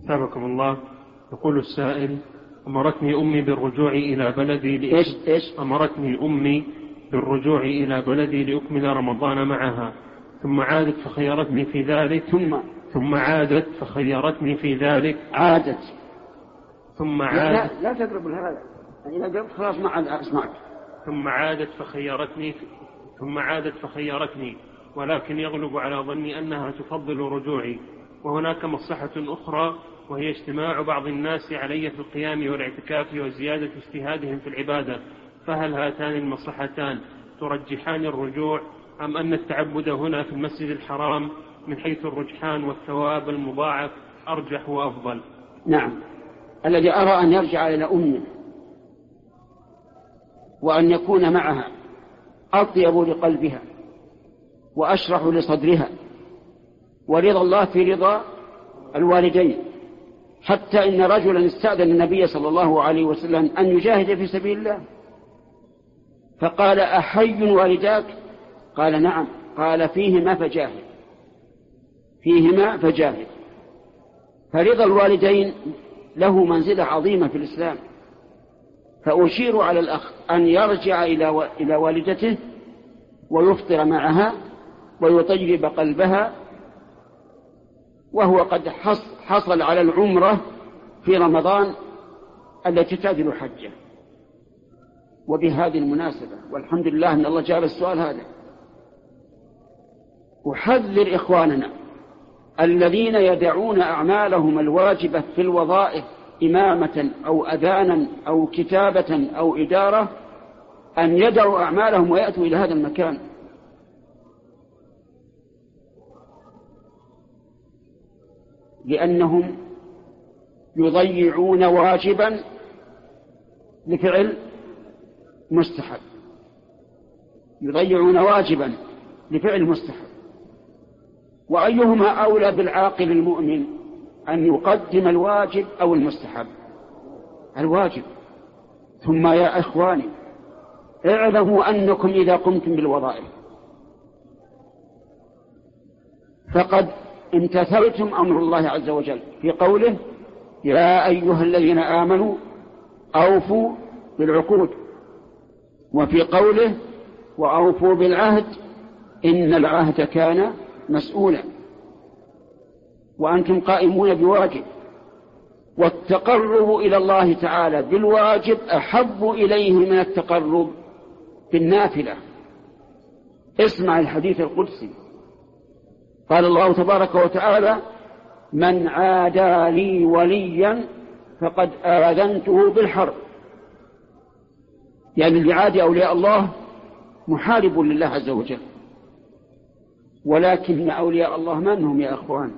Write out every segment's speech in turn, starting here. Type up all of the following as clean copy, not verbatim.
سابقكم الله. يقول السائل: أمرتني أمي بالرجوع إلى بلدي أمرتني أمي بالرجوع إلى بلدي لأكمل رمضان معها، ثم عادت فخيرتني في ذلك ثم عادت فخيرتني في ذلك ثم عادت لا تقرب هذا، إذا قربت خلاص ما عاد أسمعك. ثم عادت فخيرتني، ولكن يغلب على ظني أنها تفضل رجوعي، وهناك مصلحة أخرى، وهي اجتماع بعض الناس علي في القيام والاعتكاف وزيادة اجتهادهم في العبادة، فهل هاتان المصلحتان ترجحان الرجوع، أم أن التعبد هنا في المسجد الحرام من حيث الرجحان والثواب المضاعف أرجح وأفضل؟ نعم، الذي أرى أن يرجع إلى أمه وأن يكون معها أطيب لقلبها وأشرح لصدرها، ورضا الله في رضا الوالدين، حتى إن رجلا استأذن النبي صلى الله عليه وسلم أن يجاهد في سبيل الله، فقال: أحي والداك؟ قال: نعم. قال: فيهما فجاهد. فرضا الوالدين له منزلة عظيمة في الإسلام، فأشير على الأخ أن يرجع إلى والدته ويفطر معها ويطيب قلبها، وهو قد حصل على العمرة في رمضان التي تعدل حجة. وبهذه المناسبة، والحمد لله أن الله جاب السؤال هذا، أحذر إخواننا الذين يدعون أعمالهم الواجبة في الوظائف إمامة أو أذانا أو كتابة أو إدارة أن يدعوا أعمالهم ويأتوا إلى هذا المكان، لأنهم يضيعون واجبا لفعل مستحب، وأيهما أولى بالعاقل المؤمن أن يقدم الواجب أو المستحب؟ الواجب. ثم يا إخواني اعلموا أنكم إذا قمتم بالوظائف فقد امتثلتم أمر الله عز وجل في قوله: يا أيها الذين آمنوا أوفوا بالعقود، وفي قوله: وأوفوا بالعهد إن العهد كان مسؤولا. وأنتم قائمون بواجب، والتقرب إلى الله تعالى بالواجب أحب إليه من التقرب بالنافلة. اسمع الحديث القدسي، قال الله تبارك وتعالى: من عادى لي وليا فقد آذنته بالحرب. يعني اللي عادي أولياء الله محارب لله عز وجل، ولكن أولياء الله من هم يا أخوان؟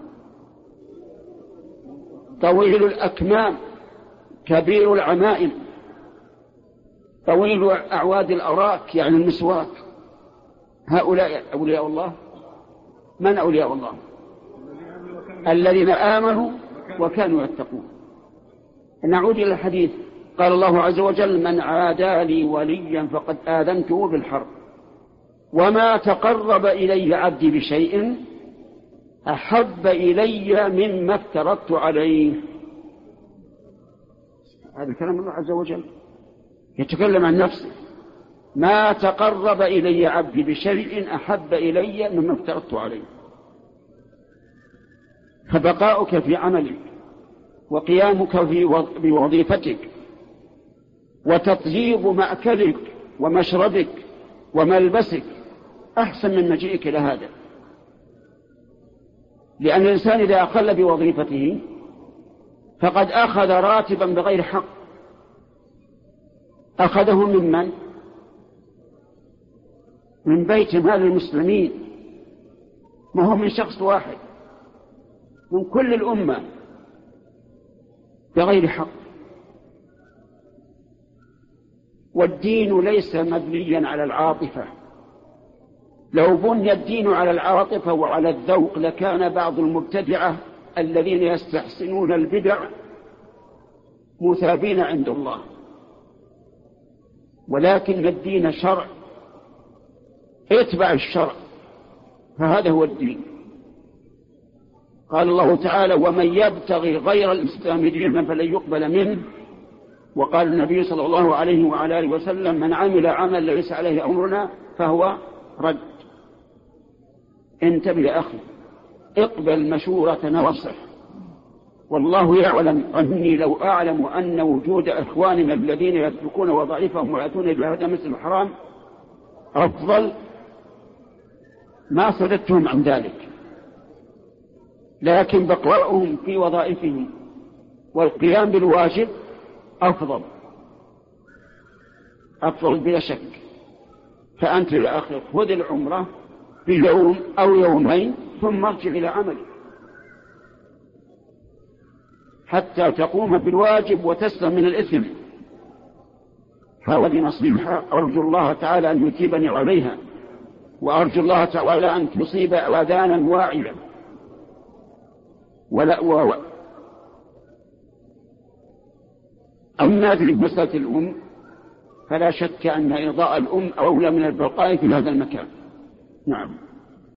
طويل الأكمام، كبير العمائم، طويل أعواد الأراك يعني المسواك. هؤلاء أولياء الله. من أولياء الله؟ الذين آمنوا وكانوا يتقون. نعود إلى الحديث، قال الله عز وجل: من عادى لي وليا فقد آذنته بالحرب، وما تقرب إلي عبدي بشيء أحب إلي مما افترضت عليه. هذا كلام الله عز وجل يتكلم عن نفسه: ما تقرب إلي عبدي بشيء أحب إلي مما افترضت عليه. فبقاؤك في عملك وقيامك بوظيفتك وتطيب مأكلك ومشربك وملبسك أحسن من مجيئك إلى هذا، لأن الإنسان إذا أقل بوظيفته فقد أخذ راتبا بغير حق. أخذه ممن؟ من بيت مال المسلمين، ما هو من شخص واحد، من كل الأمة بغير حق. والدين ليس مبنيا على العاطفة. لو بني الدين على العاطفة وعلى الذوق لكان بعض المبتدعة الذين يستحسنون البدع مثابين عند الله، ولكن الدين شرع، اتبع الشرع، فهذا هو الدين. قال الله تعالى: ومن يبتغي غير الإسلام دينا فلن يقبل منه. وقال النبي صلى الله عليه وعلى آله وسلم: من عمل عمل ليس عليه أمرنا فهو رد. انتبه يا أخي، اقبل مشورتنا واصح. والله يعلم أني لو أعلم أن وجود إخواننا الذين يتركون وظائفهم ويأتون إلى هذا المسجد الحرام أفضل ما صددتهم عن ذلك، لكن بقائهم في وظائفهم والقيام بالواجب أفضل بلا شك. فأنت يا أخي خذ العمرة في يوم أو يومين ثم ارجع إلى عملك حتى تقوم بالواجب وتسلم من الإثم. فهذه نصيحة أرجو الله تعالى أن يثيبني عليها، وأرجو الله تعالى أن تصيب أذانا واعية. أما في مسألة الأم فلا شك أن إرضاء الأم أولى من البقاء في هذا المكان. نعم.